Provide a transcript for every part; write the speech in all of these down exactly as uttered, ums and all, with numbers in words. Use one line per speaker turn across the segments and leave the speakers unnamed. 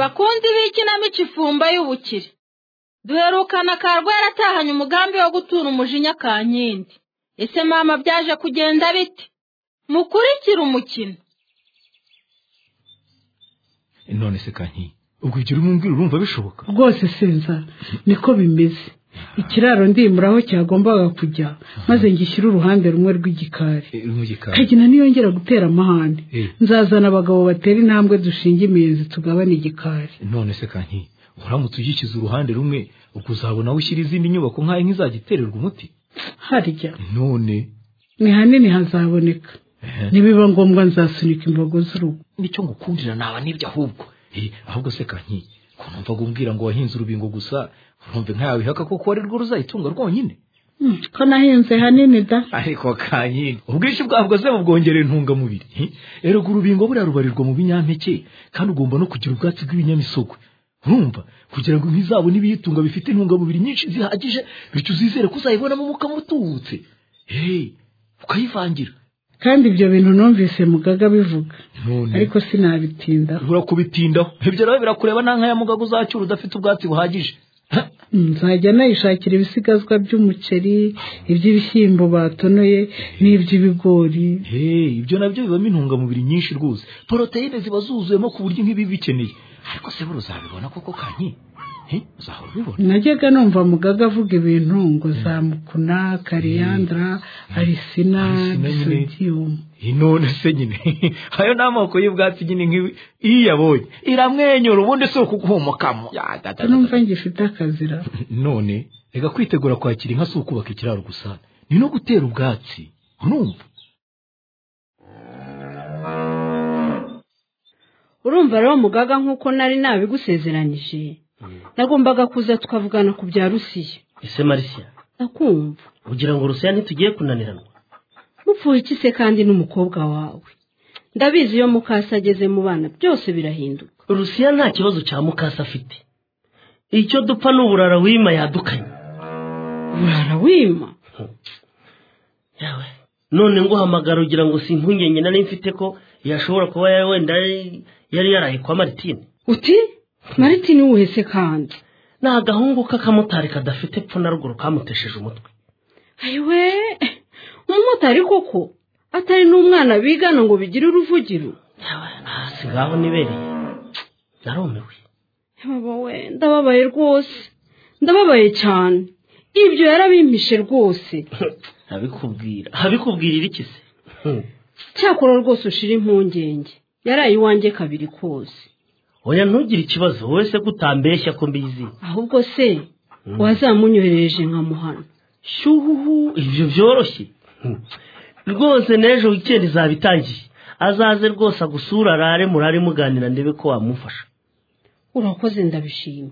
bakundi b'ikinamico ifumba y'ubukire, duherukana Karwera atahanye umugambi wo gutura umujinya Kankindi. Ese mama byaje kugenda bite? Mukurikira umukino.
None se Kanki, ubwo igira umumbwira urumva bishoboka?
Rwose Senza, niko bimeze. Ikiraro ndimuraho cyagombaga kujya, maze ngishyira uruhande rumwe rw'igikari. Kagina niyongera gutera amahane, nzazana abagabo batera intambwe dushinga imiyenzi tugabana igikari.
None se Kanki, uramutse ugikiza uruhande rumwe, ukuzabona aho ushyira izindi nyubako nk'ayo nk'izagitererwa umuti?
Harya
none
ni hanini hazaboneka. Nibiba ngombwa nzasunika imbogo z'urugo.
Nicyo ngukundira naba nibyo ahubwo. Eh ahubwo se Kanki, ko numva gumbwira ngo wahinze urubingo gusa, urumve nkawe haka ko kwari rwo ruzayitunga rwonyine.
Mm, ko nahinze hanini da.
Ariko Kanki, ubwinshi bwabwo se bubwongera intunga mubiri. Ero urubingo buri arubarirwa mu binyampeke, kandi ugomba no kugira ubwatsi bw'ibinyamisogwe. Urumva kugira ngo nkizabo nibiyitunga bifite intunga mubiri nyinshi zihagije, bityo uzizere kuzayibona mu muka mututse. Hey, ukayivangira.
Kandi ibyo bintu numvise Mugaga bivuga. Ariko sinabitinda.
Urakubitindaho. Ibyo rero birakureba nanka ya Mugaga uzacyura udafite ubwatsi buhagije.
Nzajya nayishakira ibisigazwa by'umuceri, iby'ibishyimbo batonoye n'iby'ibigori.
Hey, ibyo nabyo bibamo intunga mubiri nyinshi rwose. Proteine ziba zuzuyemo ku buryo nk'ibi bikeneye. Ariko se buru uzabibona koko Kanki? He, uzahora ubibona.
Najyaga numva Mugaga avuga ibintu ngo za mukuna, kariyandra, arisina, sodium.
Inone se nyine. Hayo namako y'ubwatsi nyine nk'ibi iyabonye. Iramwenyura ubundi se ukuguhomokamo.
Numva ngifite akazira.
None rega kwitegura kwakira inka se ukubaka ikiraro gusa. Ni no gutera ubwatsi. Urumva?
Urumva rero Mugaga nkuko nari nabigusezeranyije. Nagombaga kuza tukavugana ku bya Rusiya.
Ese Marisia,
nakumva.
Ugira ngo Rusiya ntitugiye kunaniranwa?
Mupfuye iki se kandi n'umukobwa wawe? Ndabizi yo Mukasa ageze mu bana byose birahinduka.
Rusiya nta kibazo cya Mukasa afite. Icyo dupfa n'uburara wima yadukanye.
Burara wima?
Yawe. None ngo hamagara ugira ngo simpungenye nari mfite ko yashobora kuba yari wenda yari yaraye kwa Martine.
Uti? Martine uhese kandi.
Na gahungu kakamotari kadafite pfo na ruguru kamutesheje umutwe.
Ayiwe, umumotari koko atari n'umwana bigana ngo bigire uruvugiro.
Yawe, hasi ngaho nibereye. Narumiwe.
Baba we, ndababaye rwose. Ndababaye cyane. Ibyo yarabimpishe rwose.
Abikubwira, abikubwirira iki se?
Cyakora rwose ushira impungenge. Yaraye iwanjye kabiri kose.
Oya ntugire ikibazo wese gutambeshya ko mbizi.
Ahubwo se wazamunyohereje nkamuhana.
Shuhu, ibyo byoroshye. Rwose nejo weekend zabitangiye. Azaze rwose agusura arare murare muganira ndebe ko wamufasha.
Urakoze ndabishima.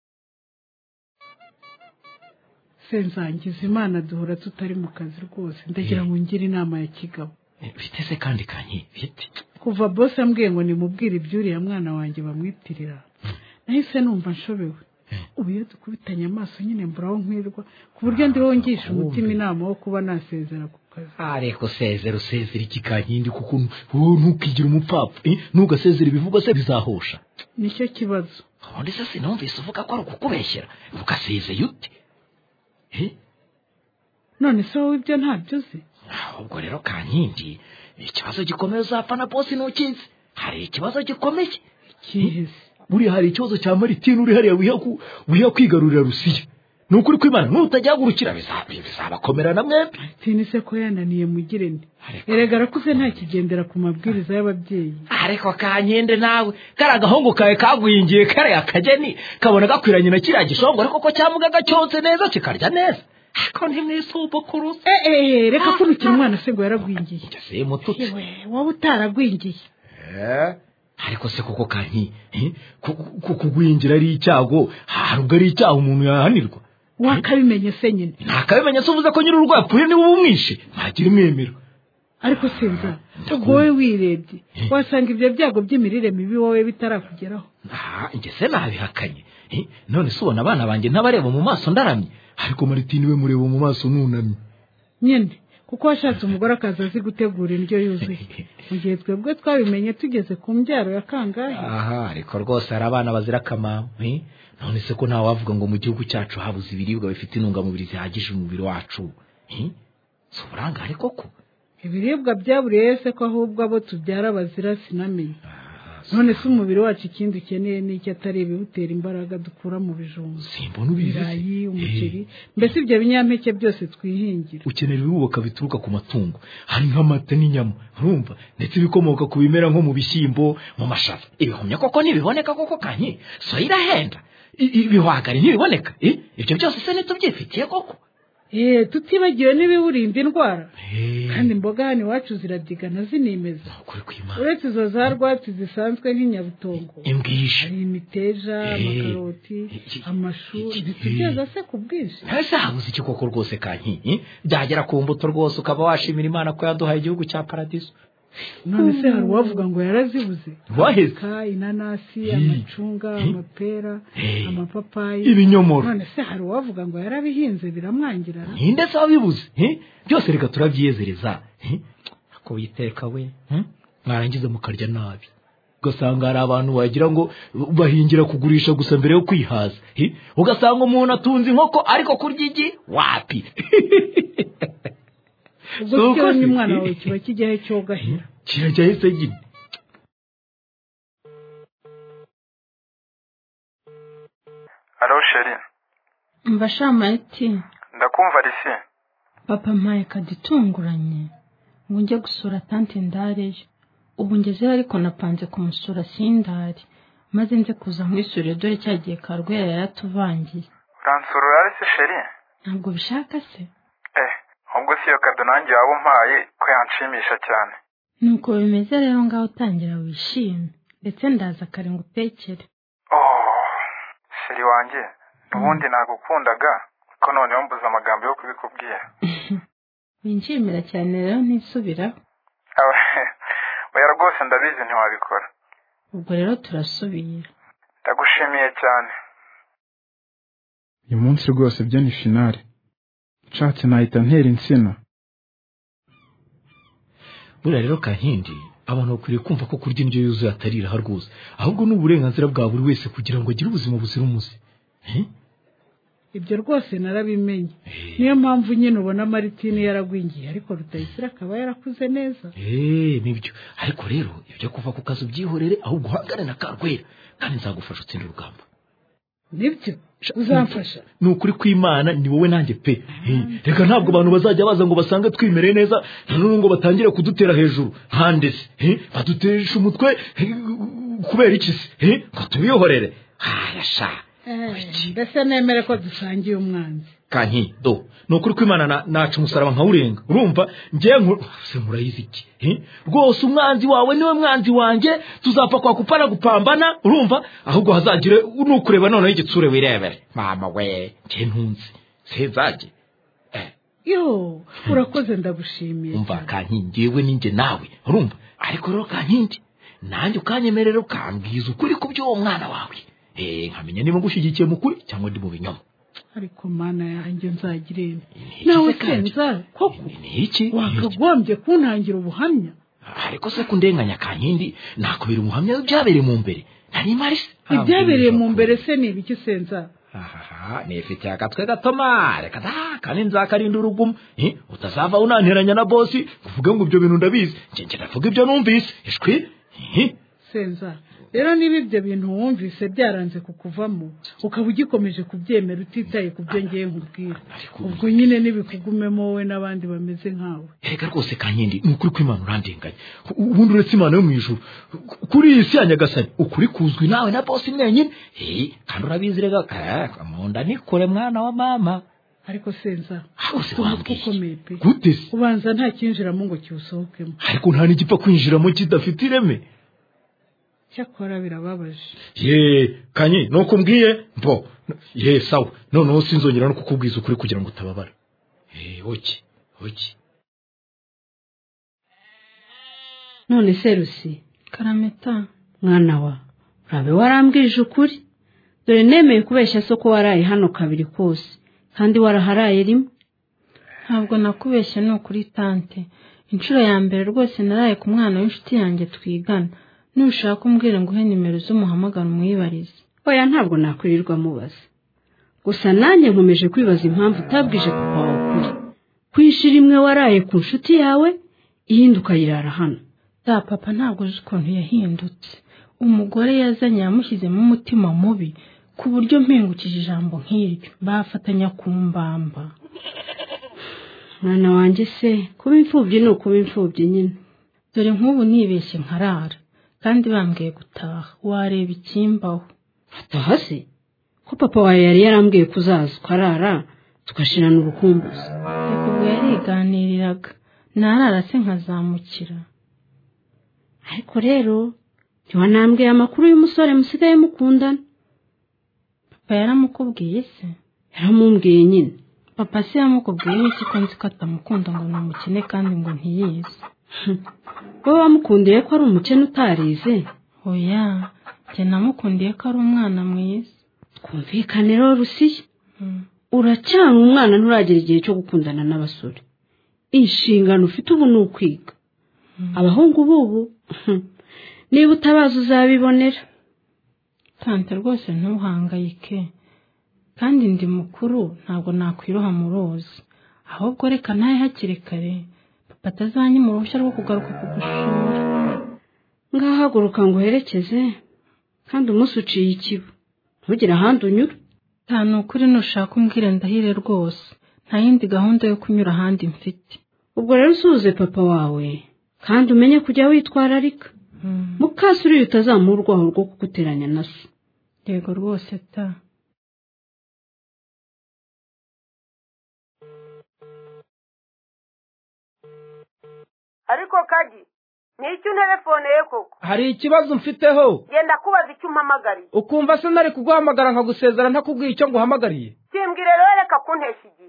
Senzangiza Imana duhora tutari mu kazi rwose. Ndagira ngo ngire inama ya kigabo.
Biteze kandi Kanki, bite?
Kuva boss ambwiye ngo nimubwire ibyuriya mwana wanjye bamwitirira. Nahise numva nshobewe. Ubu iyo dukubitanye amaso nyine mburaho nkwirwa ku buryo ndiho ngisha umutima inama wo kuba nasezera ku kazi.
Ariko sezera usezera iki Kankindi kuko wowe ntukigira umupfapfa, eh nugasezera ibivugwa se bizahosha.
Nicyo kibazo.
Ubundi se sinumvise uvuga ko ari ukukubeshyera. Ugasezeye ute? Eh?
None se wowe ibyo ntabyo uzi?
Ubwo rero Kankindi, ikibazo gikomeye uzapfa na boss ntukizi. Hari ikibazo gikomeye.
Kihese.
Buri hari ikibazo cya Martine uri hariya wihaku wiha kwigarurira Rusiya. Nukuri kw'Imana nutajyagurukira bizabi bizabakomerana mwembi.
Martine se ko yananiye mugirene. Eregara kuze nta kigendera ku mabwiriza y'ababyeyi.
Ariko Kankende nawe karagahongo kawe kagwingiye kare akageni kabona gakwiranye na kiriya gishongo ariko ko cyamugaga cyonse neza kikarya neza. Ako ntimwisubo kurusa.
Eh eh reka kurukira umwana se ngo yaragwingiye.
Se mututse.
Wowe utaragwingiye.
Eh ariko se koko Kanki, eh kugwingira ari icyago, harubwo ari icyaho umuntu yahanirwa.
Wakabimenye se nyine.
Nakabimenye se uvuze ko nyiri urwa yapfuye ni ubumwishe. Ntagira imwemero.
Ariko sinza, wowe wirebye. Wasanga ibyo byago by'imirire mibi wowe bitarakugeraho.
Ah, ingese nabihakanye. Eh none se ubona abana banjye ntabareba mu maso ndaramye. Ariko Martine we mureba mu maso nunamye.
Nyene kuko washatse umugore akaza azi gutegura indyo yuzuye mu gihe twebwe twabimenye tugeze ku mbyaro ya kangahe.
Aha ariko rwose hari abana bazira akamaro. None se ko ntawe wavuga ngo mu gihugu cyacu habuze ibiribwa bifite intungamubiri zihagije umubiri wacu? Si uburangare koko?
Ibiribwa byaburiye se ko ahubwo abo tubyara bazira sinamenye. None se umubiri wacu ikindi ukeneye n'icyo atari ibibutera imbaraga dukura mu bijumba,
simbona ubizi,
ibirayi, umuceri, mbese ibyo binyampeke byose twihingira.
Ukenera ibibubaka bituruka ku matungo, hari nk'amata n'inyama, urumva, ndetse ibikomoka ku bimera nko mu bishyimbo, mu mashaza. Ibihumya koko ntibiboneka koko kanye, so irahenda. Ibihwagari ntibiboneka, eh ibyo byose se nitubyifitiye koko.
Eh tutibagiwe n'ibiwurinda indwara. Kandi imboga hano iwacu zirabyigana zinimeza. Uretse izo za rwatsi zisanzwe nk'inyabutongo.
Imbwisha.
Hari imiteja, amakaroti, amashu, bitugeza se ku bwinshi.
Ese habuze iki koko rwose kanyi? Byagera ku mbuto rwose ukaba washimira Imana ko yaduhaye igihugu cya paradiso.
None se hari uwavuga ngo yarazibuze?
Waheze
ka inanasi, amacunga, amapera, amapapayi,
ibinyomoro.
None se hari uwavuga ngo yarabihinze biramwangira?
Ninde se wabibuze? Byose reka turabyiyezereza. Ako yiteka we, mwarangiza mukarya nabi. Ugasanga hari abantu wagira ngo bahingira kugurisha gusa mbere yo kwihaza. Ugasanga umuntu atunze inkoko ariko kurya igi wapi.
Ubwo cyo ni mwana wawe kiba kijyahe cyo gahira.
Kirajyahe se gine.
Alo Sheri.
Mbashama iti.
Ndakumva risi.
Papa mpaye kaditunguranye. Ngo njye gusura tante ndareje. Ubu ngeze ariko napanze kumusura sindari. Maze nze kuza nkwisure dore cyagiye Karwera yaratuvangiye.
Uransura risi Sheri?
Ntabwo bishaka se.
Eh, ubwo siyo kado nanjye waba mpaye ko yanshimisha cyane.
Nuko bimeze rero ngaho utangira wishime. Ndetse ndaza kare ngutekere.
Oh, Sheri wanjye, ubundi nagukundaga ko noneho mbuza amagambo yo kubikubwira.
Winjimira cyane rero ntisubiraho.
Oya rwose ndabizi ntiwabikora.
Ubwo rero turasubira.
Ndagushimiye cyane.
Uyu munsi rwose byo ni finale. Nshatse nahita ntera insina.
Buriya rero Kankindi, abantu bakwiriye kumva ko kurya indyo yuzuye atari iraha rwose, ahubwo ni uburenganzira bwa buri wese kugira ngo agire ubuzima buzira umuze.
Ibyo rwose narabimenye. Niyo mpamvu nyine ubona Maritini yaragwingiye ariko Rutayisire akaba yarakuze neza.
Eh nibyo. Ariko rero ibyo kuva ku kazi byihorere ahubwo uhangane na Karwera kandi nzagufasha utsinde urugamba.
Nibyo uzamfasha.
Ni ukuri kw'Imana ni wowe nanjye pe. Reka ntabwo abantu bazajya baza ngo basange twimereye neza none ngo batangire kudutera hejuru handese. Badutesha umutwe kubera iki se? Ngo tubihorere. Ayasha.
Mbese nemere ko dusangiye umwanzi.
Kanyi do nukuri kw'Imana naca umusaraba nkawurenga urumva ngiye se murayizi iki rwose umwanzi wawe niwe mwanzi wanjye tuzapfa kwa kupana gupambana urumva ahubwo hazagire nukureba none y'igitsure wirebere mama we nje ntunzi sezaje
eh yo urakoze ndagushimiye
umva Kanyi ngiwe ninjye nawe urumva ariko rero Kankindi nanjye ukanyemerera ukambwiza ukuri ku byo mwana wawe eh nkamenya niba ngushyigikiye mu kuri cyangwa ndi mu binyoma.
Ariko mana yanjye nzagirene nawe kenza koko
iki
wakagombye kuntangira ubuhamya.
Ariko se kundenganya Kankindi nakubira umuhamya byabereye mu mbere nari marisi
ibyabereye mu mbere se ni ibiki senza.
Aha nifite akatwe gatoma reka da kandi nzakarinda uruguma eh utazava unanteranya na boss kuvuga ngo ibyo bintu ndabizi nje ndavuga ibyo numvise ishwi
senza. Rero niba ibyo bintu wumvise byaranze kukuvamo ukaba ugikomeje kubyemera utitaye ku byo ngiye nkubwira ubwo nyine nibikugumemo wowe n'abandi bameze nkawe.
Reka rwose Kankindi ni ukuri kw'Imana urandenganya ubundi uretse Imana yo mu ijuru kuri iyi si ya Nyagasani ukuri kuzwi nawe na boss mwenyine eh kandi urabizi rega amunda nikore mwana wa mama.
Ariko senza
ukomeye
pe gute ubanza nta kinjiramo ngo kiusohokemo
ariko nta n'igipfa kwinjiramo kidafite ireme.
Cyakora birababaje.
Ye Kanyi nuko mbwiye mbo ye sawa none sinzongera no kukubwiza ukuri kugira ngo utababara. Eh oki oki.
None Serusi
Karameta
mwana wa urabe warambwije ukuri dore nemeye kubeshya soko waraye hano kabiri kose kandi waraharaye rimwe.
ntabwo nakubeshye ni ukuri tante inshuro ya mbere rwose naraye ku mwana w'inshuti yanjye twigana nushaka umbwire nguhe nimero z'umuhamagara umwibarize.
Oya ntabwo nakwirirwa mubaza gusa nanjye nkomeje kwibaza impamvu utabwije papa wawe ukuri kwishira imwe waraye ku nshuti yawe ihinduka yirara hano.
Da papa ntabwo uzi ukuntu yahindutse umugore yazanye yamushyizemo umutima mubi ku buryo mpingukije ijambo nk'iryo bafatanya kumbamba.
Mwana wanjye se kuba imfubyi ni ukuba imfubyi nyine.
Dore nk'ubu nibeshye nkarara kandi bambwiye gutaha wareba ikimbaho.
Ataha se ko papa wawe yari yarambwiye kuzaza ukarara tugashirana urukumbuzi.
Reka ubwo yariganiriraga narara se nkazamukira.
Ariko rero ntiwanambwiye amakuru y'umusore musigaye mukundana.
Papa yaramukubwiye se?
Yaramumbwiye nyine.
Papa se yamukubwiye iki ko nzi ko atamukunda ngo ni umukene kandi ngo ntiyize?
Wowe wamukundiye ko ari umukene utarize?
Oya njye namukundiye ko ari umwana mwiza.
Twumvikane rero Rusiya. Uracyanga umwana nturagera igihe cyo gukundana n'abasore. Inshingano ufite ubu ni ukwiga. Abahungu bubu niba utabaza uzabibonera.
Tante rwose ntuhangayike kandi ndi mukuru ntabwo nakwiroha mu ruzi ahubwo reka naye hakiri kare papa atazanyima uruhushya rwo kugaruka kugushura.
Ngahaguruka ngo uherekeze kandi umunsi uciye ikibu ntugire ahandi unyura.
Nta nukuri nushaka umbwire ndahire rwose nta yindi gahunda yo kunyura ahandi mfite.
Ubwo rero usuze papa wawe kandi umenye kujya witwararika. Mukasuri utazamurwaho rwo kuguteranya na so.
Yego rwose ta.
Ariko Kagi n'icyo telefoneye koko?
Hari ikibazo mfiteho.
Genda kubaza icyo umpamagariye.
Ukumva se nari kuguhamagara nkagusezera ntakubwiye icyo nguhamagariye?
Kimbwire rero reka kuntesha igihe.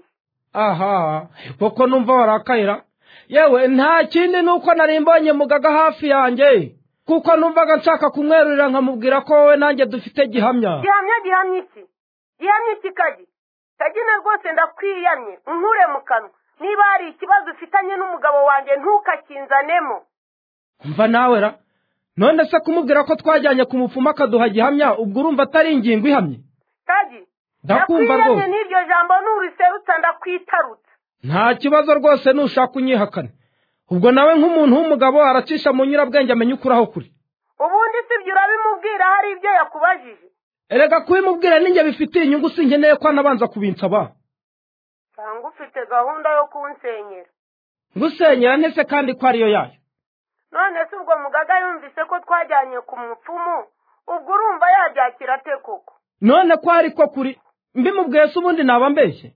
Aha koko numva warakayira. Yewe nta kindi nuko nari mbonye mugaga hafi yanjye kuko numvaga nshaka kumwerurira nkamubwira ko wowe nanjye dufite gihamya.
Gihamya gihamya iki? Gihamya iki Kagi? Kagi na rwose ndakwiyamye unkure mu kanwa. Niba hari ikibazo ufitanye n'umugabo wanjye ntukakinzanemo.
Umva nawe ra none se kumubwira ko twajyanye ku mupfumu akaduha gihamya ubwo urumva atari ingingo ihamye?
Kagi
ndakumva rwose
n'iryo jambo nuriserutsa ndakwitarutsa.
Nta kibazo rwose nushaka unyihakana ubwo nawe nk'umuntu w'umugabo aracisha mu nyirabwenge amenye ukuraho kuri.
Ubundi sibyo urabimubwira hari ibyo yakubajije?
Erega kubimubwira ninjye bifitiye inyungu singeneye ko anabanza kubinsaba.
Cyangwa ufite gahunda yo kunsenyera?
Ngusenyera ntese kandi ko ariyo yayo.
None se ubwo mugaga yumvise ko twajyanye ku mupfumu ubwo urumva yabyakira ate koko?
None ko ari ko kuri mbimubwiye se ubundi naba mbeshye?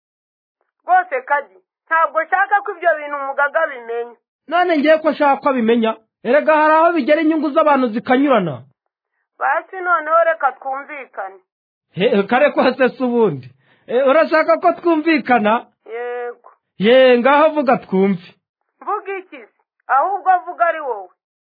Rwose Kagi ntabwo nshaka ko ibyo bintu umugaga bimenya.
None ngiye ko nshaka ko abimenya erega hari aho bigera inyungu z'abantu zikanyurana.
Basi noneho reka twumvikane.
He kare ko se ubundi urashaka ko twumvikana?
Yego.
Ye ngaho vuga twumve.
Vuga iki? Ahubwo avuga ari wowe.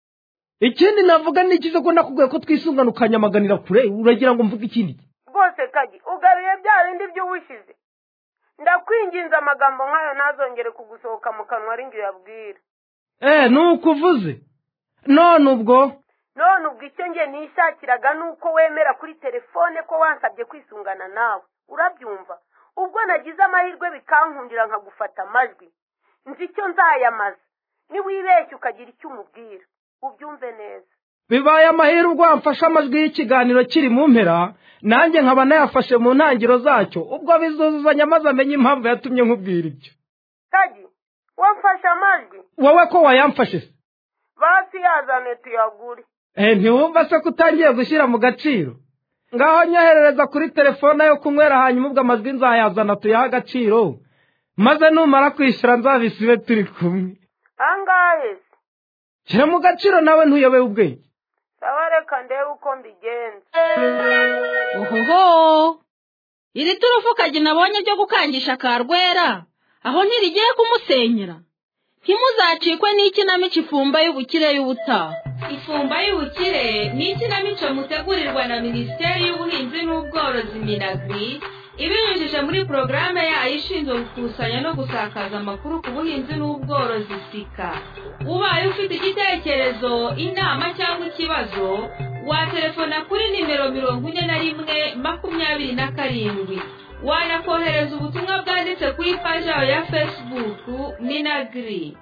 Ikindi navuga ni ikize ko nakubwiye ko twisungana ukanyamaganira kure uragira ngo mvuge ikindi?
Rwose Kagi ugaruye bya bindi by'ubushize. Ndakwinginze amagambo nkayo nazongere kugusohoka mu kanwa ari ngiye yabwira.
Eh nukuvuze. None ubwo
none ubwo icyo nge nishakiraga nuko wemera kuri telefone ko wansabye kwisungana nawe. Urabyumva? Ubwo nagize amahirwe bikankundira nkagufata amajwi. Nzi icyo nzayamaza. Ni wibeshye ukagira icyo umubwira. Ubyumve neza.
Bibaye amahirwe ubwo amfasha amajwi y'ikiganiro kiri mu mpera nanjye nkaba nayafashe mu ntangiro zacyo ubwo bizuzuzanya maze amenye impamvu yatumye nkubwira ibyo.
Kagi wamfasha amajwi?
Wowe ko wayamfashe se?
Basi yazane tuyagure.
Eh ntiwumva se kutangiye gushyira mu gaciro? Ngaho nyoherereza kuri telefone yo kunywera hanyuma ubwo amajwi nzayazana tuyaha agaciro maze numara kwishyura nzabisibe turi kumwe.
Angahe?
Shyira mu gaciro nawe ntuyobe ubwenge.
Sawa reka ndebe uko mbigenza.
Ohoho iri turufu Kagi nabonye ryo gukangisha Karwera aho ntirigiye kumusenyera. Ntimuzacikwe n'ikinamico ifumba y'ubukire y'ubutaha.
Ifumba y'ubukire ni ikinamico mutegurirwa na Minisiteri y'Ubuhinzi n'Ubworozi Minagri
ibinyujije muri porogaramu yayo ishinzwe gukusanya no gusakaza amakuru ku buhinzi n'ubworozi sika. Ubaye ufite igitekerezo, inama cyangwa ikibazo, watelefona kuri nimero mirongo ine na rimwe makumyabiri na karindwi. Wanakohereza ubutumwa bwanditse kuri paji yawe ya Facebook Minagri.